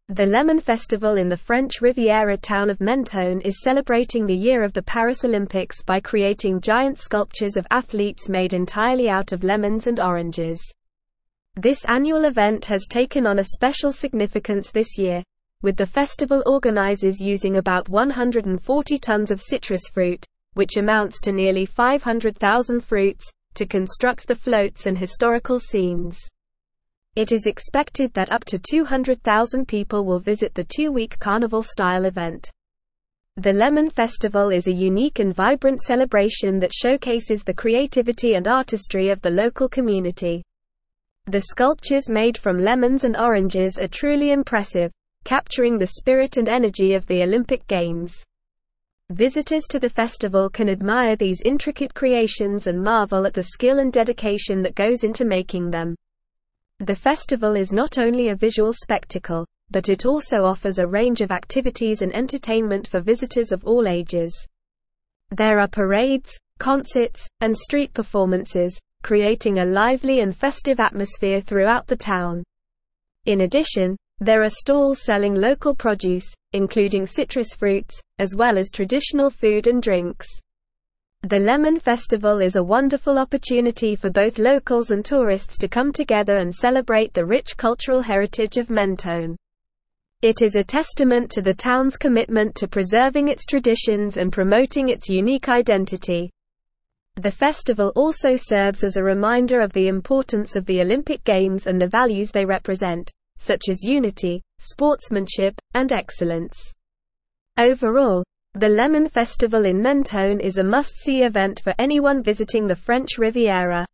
The Lemon Festival in the French Riviera town of Mentone is celebrating the year of the Paris Olympics by creating giant sculptures of athletes made entirely out of lemons and oranges. This annual event has taken on a special significance this year, with the festival organizers using about 140 tons of citrus fruit, which amounts to nearly 500,000 fruits, to construct the floats and historical scenes. It is expected that up to 200,000 people will visit the 2-week carnival-style event. The Lemon Festival is a unique and vibrant celebration that showcases the creativity and artistry of the local community. The sculptures made from lemons and oranges are truly impressive, capturing the spirit and energy of the Olympic Games. Visitors to the festival can admire these intricate creations and marvel at the skill and dedication that goes into making them. The festival is not only a visual spectacle, but it also offers a range of activities and entertainment for visitors of all ages. There are parades, concerts, and street performances, creating a lively and festive atmosphere throughout the town. In addition, there are stalls selling local produce, including citrus fruits, as well as traditional food and drinks. The Lemon Festival is a wonderful opportunity for both locals and tourists to come together and celebrate the rich cultural heritage of Mentone. It is a testament to the town's commitment to preserving its traditions and promoting its unique identity. The festival also serves as a reminder of the importance of the Olympic Games and the values they represent, such as unity, sportsmanship, and excellence. Overall, the Lemon Festival in Mentone is a must-see event for anyone visiting the French Riviera.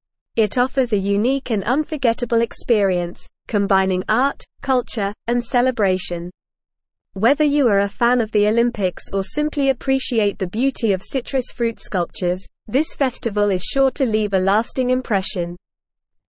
It offers a unique and unforgettable experience, combining art, culture, and celebration. Whether you are a fan of the Olympics or simply appreciate the beauty of citrus fruit sculptures, this festival is sure to leave a lasting impression.